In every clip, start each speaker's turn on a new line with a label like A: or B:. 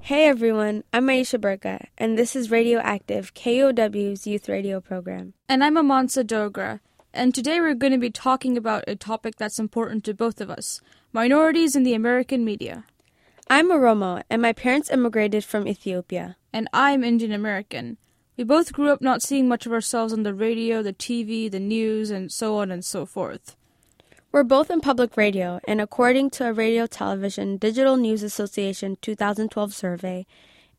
A: Hey everyone, I'm Aisha Burka, and this is Radioactive, KOW's youth radio program.
B: And I'm Amansa Dogra, and today we're going to be talking about a topic that's important to both of us, minorities in the American media.
A: I'm Oromo, and my parents immigrated from Ethiopia.
B: And I'm Indian American. We both grew up not seeing much of ourselves on the radio, the TV, the news, and so on and so forth.
A: We're both in public radio, and according to a Radio Television Digital News Association 2012 survey,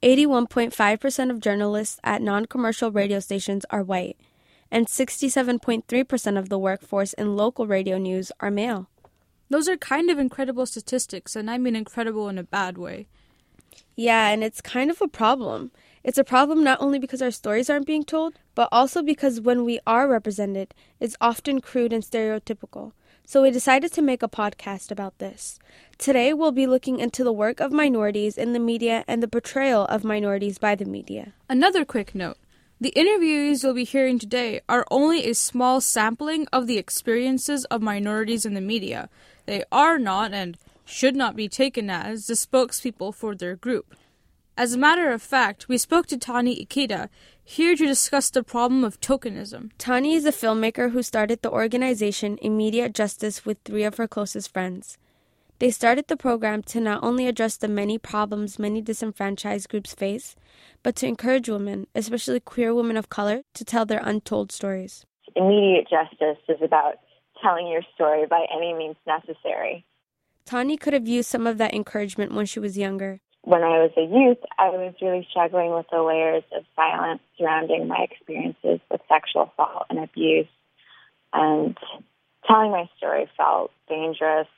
A: 81.5% of journalists at non-commercial radio stations are white, and 67.3% of the workforce in local radio news are male.
B: Those are kind of incredible statistics, and I mean incredible in a bad way.
A: Yeah, and it's kind of a problem. It's a problem not only because our stories aren't being told, but also because when we are represented, it's often crude and stereotypical. So we decided to make a podcast about this. Today, we'll be looking into the work of minorities in the media and the portrayal of minorities by the media.
B: Another quick note. The interviewees you'll be hearing today are only a small sampling of the experiences of minorities in the media. They are not, and should not be taken as, the spokespeople for their group. As a matter of fact, we spoke to Tani Ikeda, here to discuss the problem of tokenism.
A: Tani is a filmmaker who started the organization Immediate Justice with 3 of her closest friends. They started the program to not only address the many problems many disenfranchised groups face, but to encourage women, especially queer women of color, to tell their untold stories.
C: Immediate Justice is about telling your story by any means necessary.
A: Tani could have used some of that encouragement when she was younger.
C: When I was a youth, I was really struggling with the layers of violence surrounding my experiences with sexual assault and abuse. And telling my story felt dangerous.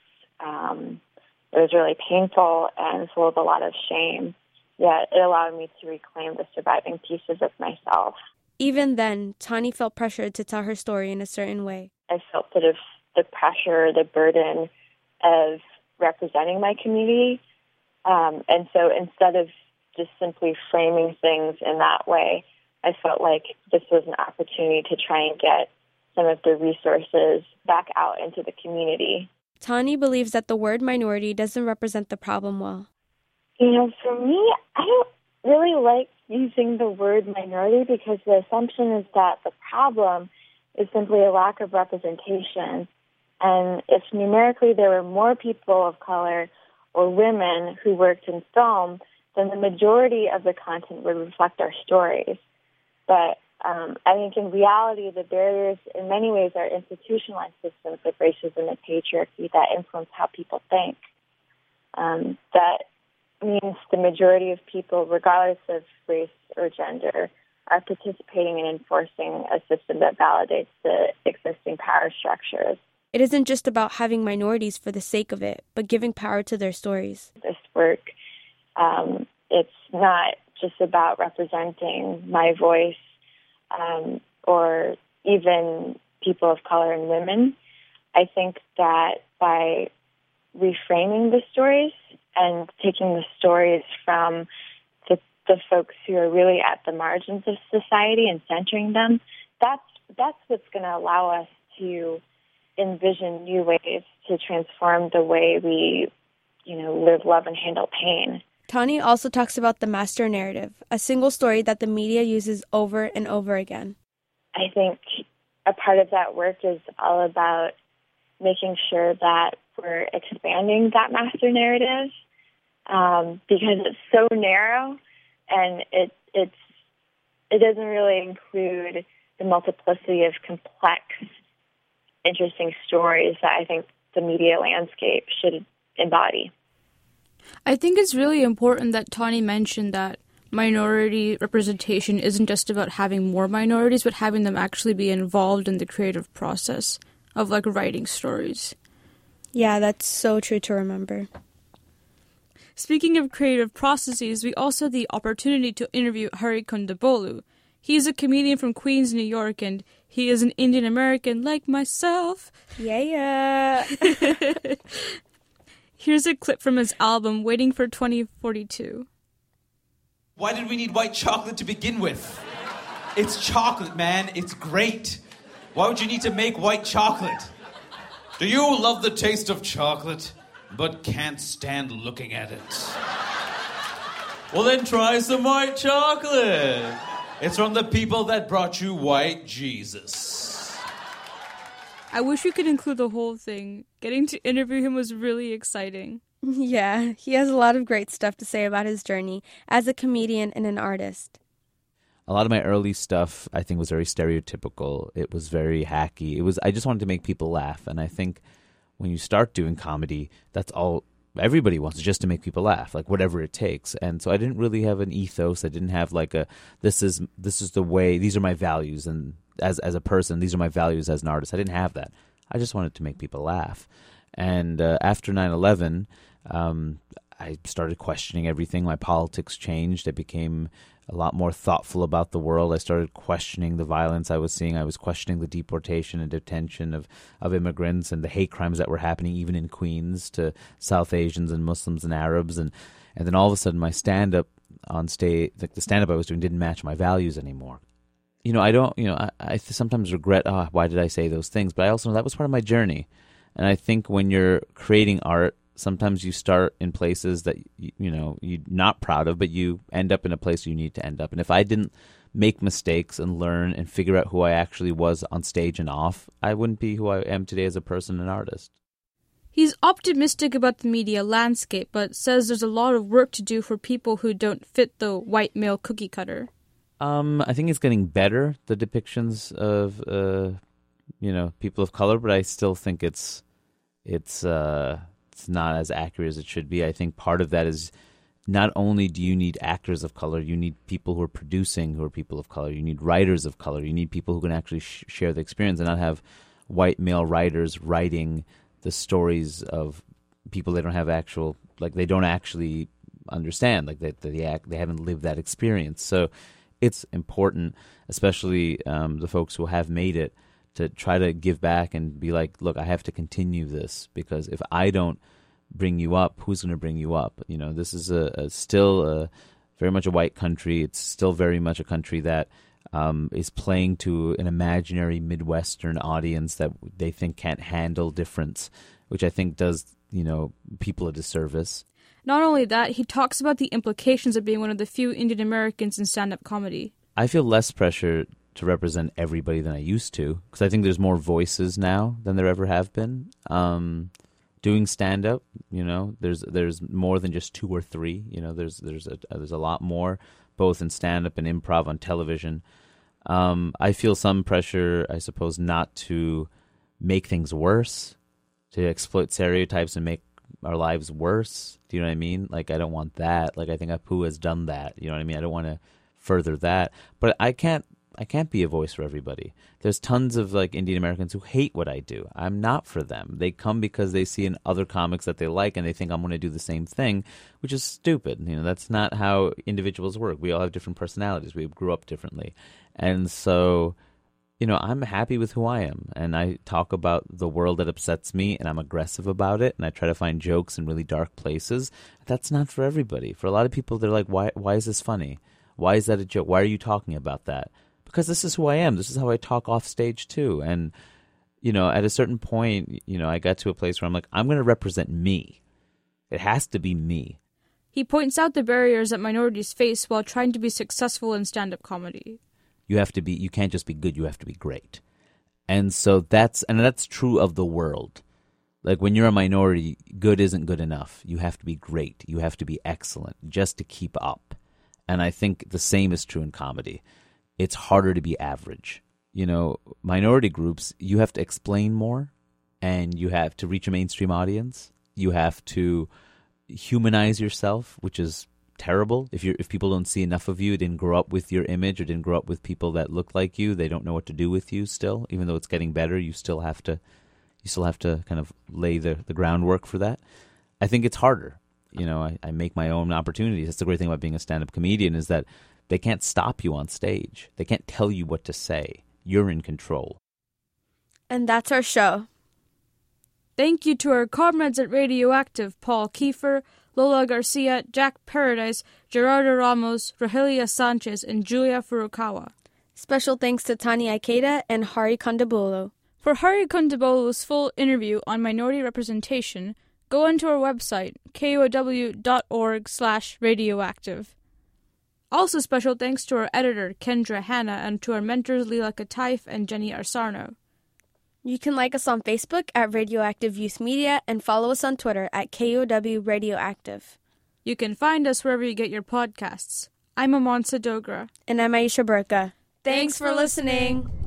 C: It was really painful and full of a lot of shame. Yet it allowed me to reclaim the surviving pieces of myself.
A: Even then, Tani felt pressured to tell her story in a certain way.
C: I felt sort of the pressure, the burden of representing my community. And so instead of just simply framing things in that way, I felt like this was an opportunity to try and get some of the resources back out into the community.
A: Tani believes that the word minority doesn't represent the problem well.
C: You know, for me, I don't really like using the word minority because the assumption is that the problem is simply a lack of representation. And if numerically there were more people of color or women who worked in film, then the majority of the content would reflect our stories. But I think in reality, the barriers in many ways are institutionalized systems of racism and patriarchy that influence how people think. That means the majority of people, regardless of race or gender, are participating in enforcing a system that validates the existing power structures.
A: It isn't just about having minorities for the sake of it, but giving power to their stories.
C: This work, it's not just about representing my voice or even people of color and women. I think that by reframing the stories and taking the stories from the folks who are really at the margins of society and centering them, that's what's going to allow us to envision new ways to transform the way we, live, love, and handle pain.
A: Tani also talks about the master narrative, a single story that the media uses over and over again.
C: I think a part of that work is all about making sure that we're expanding that master narrative because it's so narrow and it doesn't really include the multiplicity of complex, interesting stories that I think the media landscape should embody.
B: I think it's really important that Tani mentioned that minority representation isn't just about having more minorities, but having them actually be involved in the creative process of, writing stories.
A: Yeah, that's so true to remember.
B: Speaking of creative processes, we also had the opportunity to interview Hari Kondabolu. He is a comedian from Queens, New York, and he is an Indian American like myself.
A: Yeah.
B: Here's a clip from his album, Waiting for 2042.
D: Why did we need white chocolate to begin with? It's chocolate, man. It's great. Why would you need to make white chocolate? Do you love the taste of chocolate, but can't stand looking at it? Well, then try some white chocolate. It's from the people that brought you white Jesus.
B: I wish we could include the whole thing. Getting to interview him was really exciting.
A: Yeah, he has a lot of great stuff to say about his journey as a comedian and an artist.
E: A lot of my early stuff, I think, was very stereotypical. It was very hacky. I just wanted to make people laugh. And I think when you start doing comedy, that's all everybody wants, just to make people laugh, like whatever it takes. And so I didn't really have an ethos. I didn't have like this is the way, these are my values. And as a person, these are my values as an artist. I didn't have that. I just wanted to make people laugh. And after 9/11, I started questioning everything. My politics changed. I became a lot more thoughtful about the world. I started questioning the violence I was seeing. I was questioning the deportation and detention of immigrants and the hate crimes that were happening even in Queens to South Asians and Muslims and Arabs. And then all of a sudden my stand-up on stage, like the stand-up I was doing, didn't match my values anymore. I sometimes regret, why did I say those things? But I also know that was part of my journey. And I think when you're creating art, sometimes you start in places that, you're not proud of, but you end up in a place you need to end up. And if I didn't make mistakes and learn and figure out who I actually was on stage and off, I wouldn't be who I am today as a person and artist.
B: He's optimistic about the media landscape, but says there's a lot of work to do for people who don't fit the white male cookie cutter.
E: I think it's getting better, the depictions of, people of color, but I still think it's not as accurate as it should be. I think part of that is not only do you need actors of color, you need people who are producing who are people of color. You need writers of color. You need people who can actually share the experience and not have white male writers writing the stories of people they don't have they don't actually understand, like they haven't lived that experience. So it's important, especially the folks who have made it, to try to give back and be like, look, I have to continue this, because if I don't bring you up, who's going to bring you up? This is still very much a white country. It's still very much a country that is playing to an imaginary Midwestern audience that they think can't handle difference, which I think does, people a disservice.
B: Not only that, he talks about the implications of being one of the few Indian Americans in stand-up comedy. I
E: feel less pressure to represent everybody than I used to, because I think there's more voices now than there ever have been. Doing stand-up, there's more than just 2 or 3. There's a lot more, both in stand-up and improv on television. I feel some pressure, I suppose, not to make things worse, to exploit stereotypes and make our lives worse. Do you know what I mean? Like, I don't want that. Like, I think Apu has done that. You know what I mean? I don't want to further that. But I can't be a voice for everybody. There's tons of Indian Americans who hate what I do. I'm not for them. They come because they see in other comics that they like and they think I'm going to do the same thing, which is stupid. That's not how individuals work. We all have different personalities. We grew up differently. And so, I'm happy with who I am, and I talk about the world that upsets me, and I'm aggressive about it, and I try to find jokes in really dark places. That's not for everybody. For a lot of people, they're like, why is this funny? Why is that a joke? Why are you talking about that? Because this is who I am. This is how I talk off stage too. And, at a certain point, I got to a place where I'm like, I'm going to represent me. It has to be me.
B: He points out the barriers that minorities face while trying to be successful in stand-up comedy.
E: You can't just be good, you have to be great. And so that's true of the world. Like, when you're a minority, good isn't good enough. You have to be great. You have to be excellent just to keep up. And I think the same is true in comedy. It's harder to be average. Minority groups, you have to explain more, and you have to reach a mainstream audience. You have to humanize yourself, which is terrible. If people don't see enough of you, didn't grow up with your image, or didn't grow up with people that look like you, they don't know what to do with you still. Even though it's getting better, you still have to kind of lay the groundwork for that. I think it's harder. I make my own opportunities. That's the great thing about being a stand-up comedian, is that they can't stop you on stage. They can't tell you what to say. You're in control.
A: And that's our show.
B: Thank you to our comrades at Radioactive, Paul Kiefer, Lola Garcia, Jack Paradise, Gerardo Ramos, Rogelia Sanchez, and Julia Furukawa.
A: Special thanks to Tani Ikeda and Hari Kondabolu.
B: For Hari Kondabolu's full interview on minority representation, go onto our website, kow.org/radioactive. Also, special thanks to our editor, Kendra Hanna, and to our mentors, Leela Kataif and Jenny Arsarno.
A: You can like us on Facebook at Radioactive Youth Media and follow us on Twitter at KOW Radioactive.
B: You can find us wherever you get your podcasts. I'm Amonsa Dogra.
A: And I'm Aisha Burka. Thanks for listening.